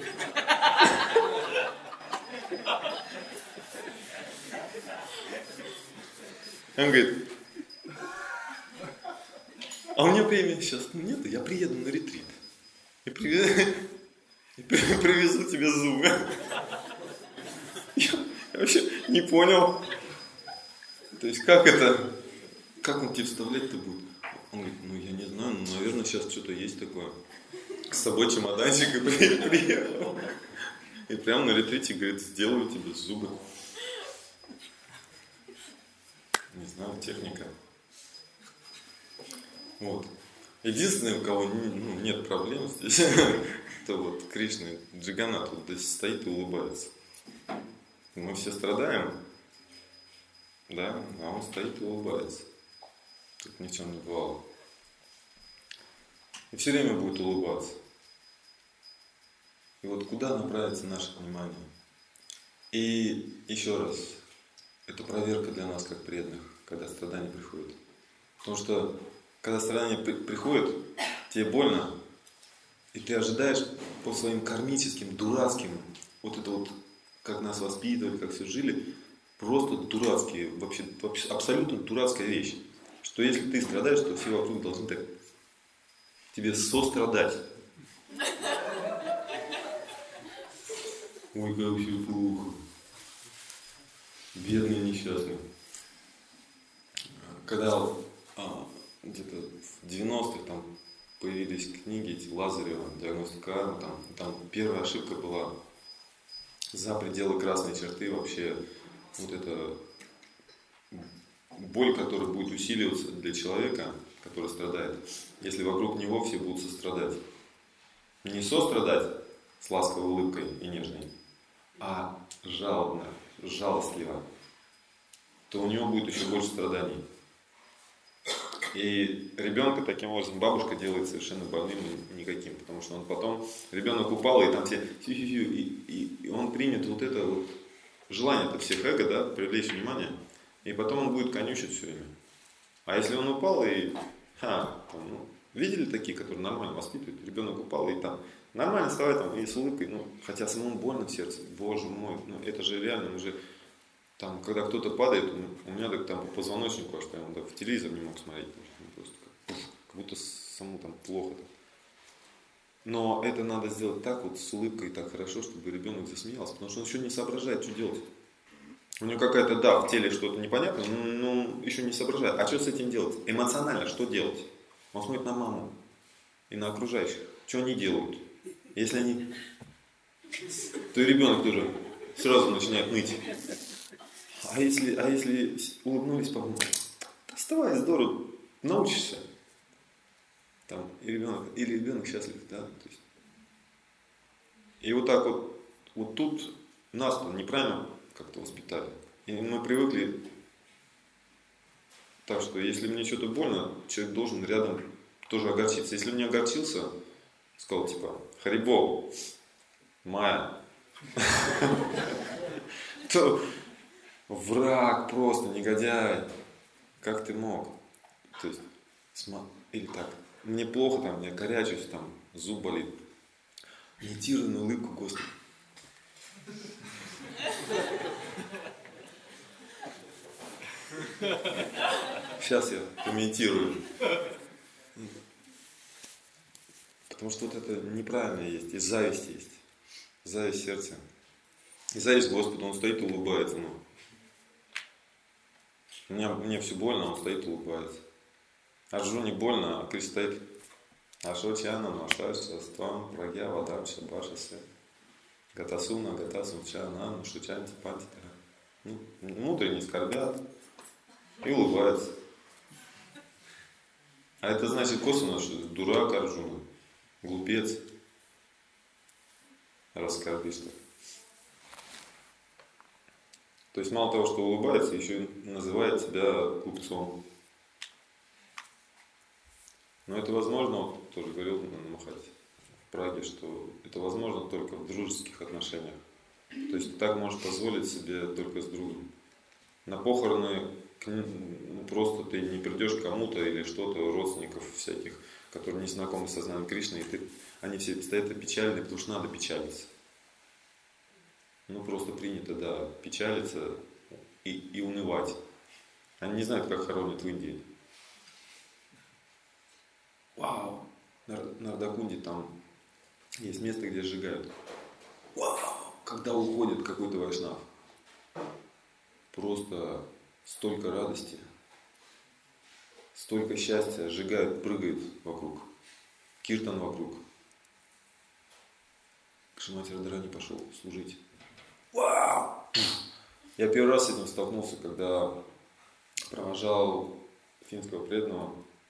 Он говорит, а у меня времени сейчас нет, я приеду на ретрит. И привезу, и привезу тебе зубы. Я, я вообще не понял. То есть как это? как он тебе вставлять-то будет? Он говорит, ну я не знаю, ну, наверное, сейчас что-то есть такое. С собой чемоданчик и при- приехал. И прямо на ретрите говорит, сделаю тебе зубы. Не знаю, техника. Вот. Единственное, у кого ну, нет проблем здесь, это вот Кришна, Джаганнат вот здесь стоит и улыбается. Мы все страдаем, да, а он стоит и улыбается. Как ни в чем не бывало. И все время будет улыбаться. И вот куда направится наше внимание? И еще раз, это проверка для нас как преданных, когда страдания приходят. Потому что когда страдания при- приходят, тебе больно, и ты ожидаешь по своим кармическим, дурацким, вот это вот, как нас воспитывали, как все жили, просто дурацкие, вообще, вообще абсолютно дурацкая вещь. Что если ты страдаешь, то все вокруг должны так тебе сострадать. Ой, как все плохо. Бедный, несчастный. Когда а, где-то в девяностых там появились книги эти Лазарева, диагностика кармы, там, там первая ошибка была за пределы красной черты вообще вот эта боль, которая будет усиливаться для человека, который страдает, если вокруг него все будут сострадать. Не сострадать с ласковой улыбкой и нежной, а жалобно, жалостливо, то у него будет еще больше страданий. И ребенка таким образом бабушка делает совершенно больным и никаким, потому что он потом, ребенок упал, и там все сю-сю-сю, и, и, и он примет вот это вот желание это всех эго, да, привлечь внимание, и потом он будет конючить все время. А если он упал и, ха, там, ну, видели такие, которые нормально воспитывают, ребенок упал и там нормально вставай там и с улыбкой, ну, хотя самому больно в сердце, боже мой, ну это же реально уже. Там, когда кто-то падает, у меня так там по позвоночнику, аж прям так, в телевизор не мог смотреть. Просто как, как будто самому там плохо. Так. Но это надо сделать так вот, с улыбкой, так хорошо, чтобы ребенок засмеялся. Потому что он еще не соображает, что делать. У него какая-то, да, в теле что-то непонятное, но еще не соображает. А что с этим делать? Эмоционально что делать? Он смотрит на маму и на окружающих. Что они делают? Если они... То и ребенок тоже сразу начинает ныть. А если, а если улыбнулись, по-моему, вставай, здорово, научишься. Там, и ребенок, или ребенок счастлив, да. То есть. И вот так вот, вот тут нас-то неправильно как-то воспитали. И мы привыкли так, что если мне что-то больно, человек должен рядом тоже огорчиться. Если он не огорчился, сказал типа, Харибол, Майя, то враг просто, негодяй. Как ты мог? То есть, или так, мне плохо, там, я корячусь, там, зуб болит. Медитируй на улыбку, Господи. Сейчас я помедитирую. Потому что вот это неправильно есть, и зависть есть. Зависть сердца. И зависть Господу, он стоит и улыбается. Ну. Мне, мне все больно, он стоит и улыбается. Арджуне больно, а Кришна стоит. Ашочана, Машаша, Ствам, Прагья, Вадамча, Башасе. Гатасуна, Гатасунчана, Шучанти, Пантитара. Ну, мудрые не скорбят и улыбаются. А это значит косвенно, что дурак Арджуна, глупец, раскорбишь так. То есть мало того, что улыбается, еще и называет себя глупцом. Но это возможно, вот тоже говорил на Махате в Праге, что это возможно только в дружеских отношениях. То есть так можешь позволить себе только с другом. На похороны ну, просто ты не придешь к кому-то или что-то, родственников всяких, которые не знакомы со знанием Кришны, и ты, они все стоят опечаленные, потому что надо печалиться. Ну просто принято, да, печалиться и, и унывать. Они не знают, как хоронят в Индии. Вау! На Нардакунде там есть место, где сжигают. Вау! Когда уходит какой-то вайшнав. Просто столько радости. столько счастья, сжигают, прыгают вокруг. Киртан вокруг. Шримати Радхарани пошел служить. Вау! Я первый раз с этим столкнулся, когда провожал финского преданного.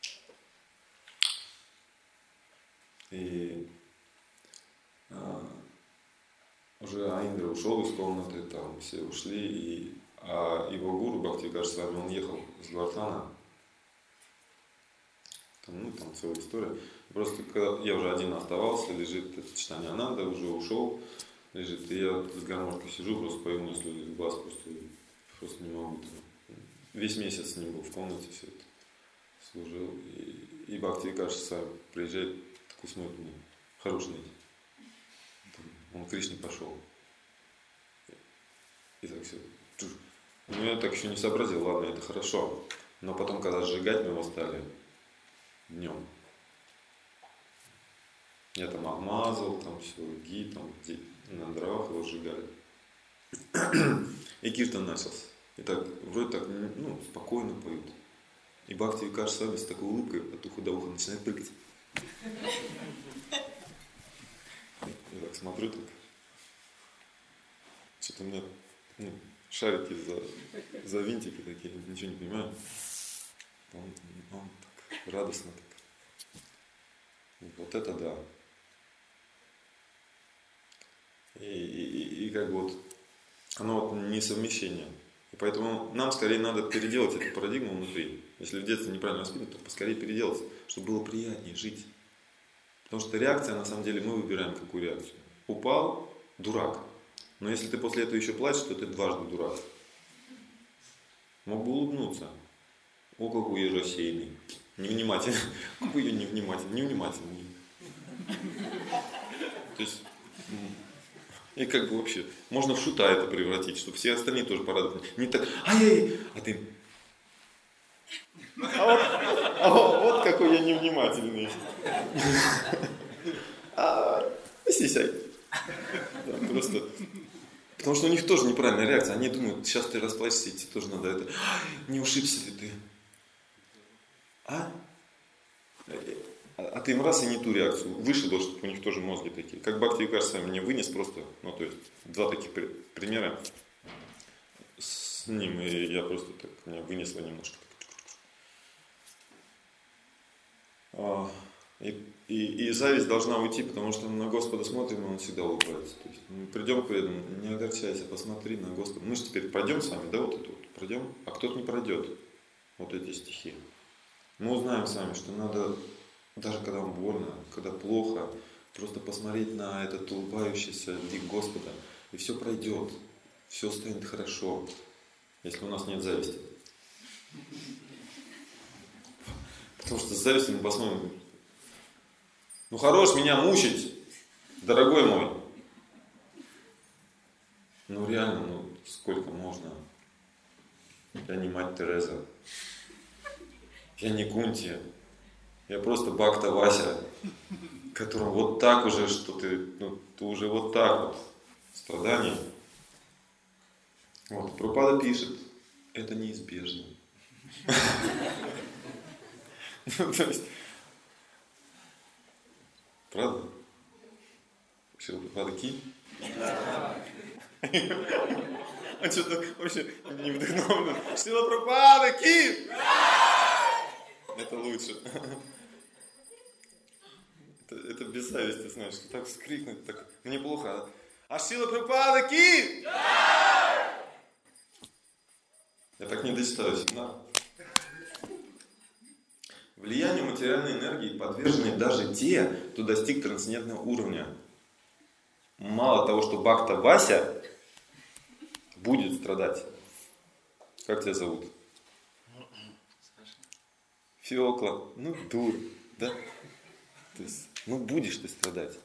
И а, уже Аиндра ушел из комнаты, там все ушли, и, а его гуру Бхактивидар с вами, он ехал с Гвардхана. Там, ну, там целая история. Просто когда я уже один оставался, лежит это Чайтанья Ананда, уже ушел, лежит, и я с гармошкой сижу, просто по ему слезы в глаз, просто, просто не могу. Там. Весь месяц с ним был в комнате, все это служил. И, и Бхактивидар сам приезжает, такой смотрит мне, хороший найти. Он к Кришне пошел. И так все. Ну я так еще не сообразил, ладно, это хорошо. Но потом, когда сжигать мы его стали днем, я там обмазал, там все, ги, там на дровах его сжигали. И киртан начался. И так, вроде так, ну, спокойно поют. И Бхактивидар Свами с такой улыбкой от уха до уха начинает прыгать. Я так смотрю, так. Что-то у меня, ну, шарики за, за винтики такие, ничего не понимаю. Он, он так радостно так. Вот это да. И, и, и как бы вот оно вот несовмещение. И поэтому нам скорее надо переделать эту парадигму внутри. Если в детстве неправильно воспитаны, то поскорее переделать, чтобы было приятнее жить. Потому что реакция, на самом деле, мы выбираем какую реакцию. Упал – дурак. Но если ты после этого еще плачешь, то ты дважды дурак. Мог бы улыбнуться. О, какой я рассеянный. Невнимательный. Какой я невнимательный. Невнимательный. То есть, и как бы вообще, можно в шута это превратить, чтобы все остальные тоже порадовались. Не так, ай-яй, а ты... А вот, а вот, вот какой я невнимательный. А, сисяй. Да, просто... Потому что у них тоже неправильная реакция. Они думают, сейчас ты расплачешься, идти тоже надо это. Не ушибся ли ты? А? А ты им раз и не ту реакцию. Вышибал, чтобы у них тоже мозги такие. Как Бхактивидар сам мне вынес просто. Ну, то есть, два таких при- примера с ним. И я просто так, меня вынесло немножко. А, и, и, и зависть должна уйти, потому что на Господа смотрим, и Он всегда улыбается. То есть, мы придем к преданному, не огорчайся, посмотри на Господа. Мы же теперь пройдем с вами, да, вот это вот, пройдем, а кто-то не пройдет. Вот эти стихи. Мы узнаем с вами, что надо, даже когда вам больно, когда плохо, просто посмотреть на этот улыбающийся лик Господа, и все пройдет, все станет хорошо, если у нас нет зависти. Потому что с завистью мы посмотрим, ну хорош меня мучить, дорогой мой. Ну реально, ну сколько можно? Я не мать Тереза. Я не Кунти. Я просто Бхакта Вася, которому вот так уже, что ты, ну, ты уже вот так вот, страдания. Вот, Прабхупада пишет, это неизбежно. Ну, то есть, правда? Шрила Прабхупада ки? Он что-то вообще не вдохновлен. Шрила Прабхупада ки! Это лучше. Это, это без зависти, знаешь, что так вскрикнуть, так, мне плохо. А Шрила Прабхупада ки! Я так не дочитаю сигнал. Влиянию материальной энергии подвержены даже те, кто достиг трансцендентного уровня. Мало того, что Бхакта Вася будет страдать. Как тебя зовут? Феокла. Ну, дур, да? То есть, ну, будешь ты страдать.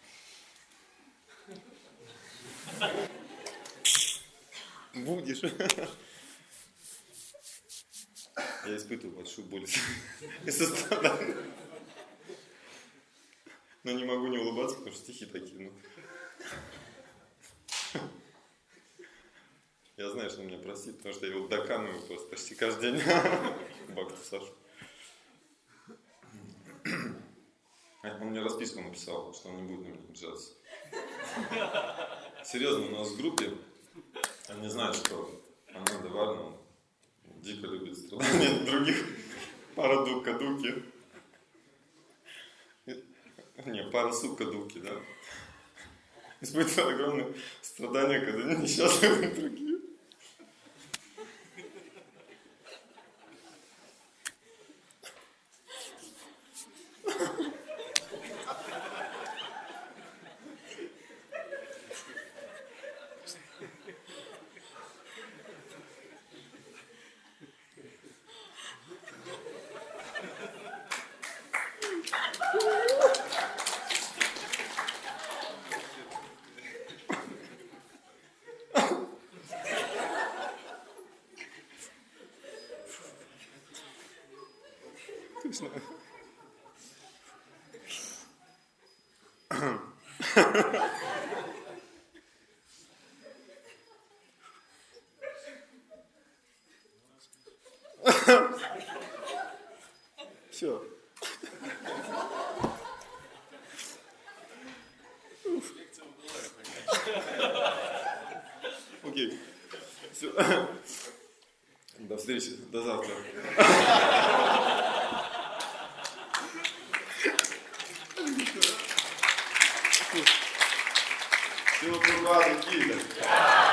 Будешь. Я испытываю большую боль и сострадание. Но не могу не улыбаться, потому что стихи такие. Ну. Я знаю, что он меня простит, потому что я его доканываю просто почти каждый день. Бхакту Сашу. мне расписку написал, что он не будет на меня обижаться. Серьезно, у нас в группе, они знают, что Аманда Варна дико любит страдания других. Пара дука-дуки. Не, пара сука-дуки, да. Испытывает огромное страдание, когда несчастливы другие. Все. Окей. Все. До встречи. До завтра. Всего доброго, Киля.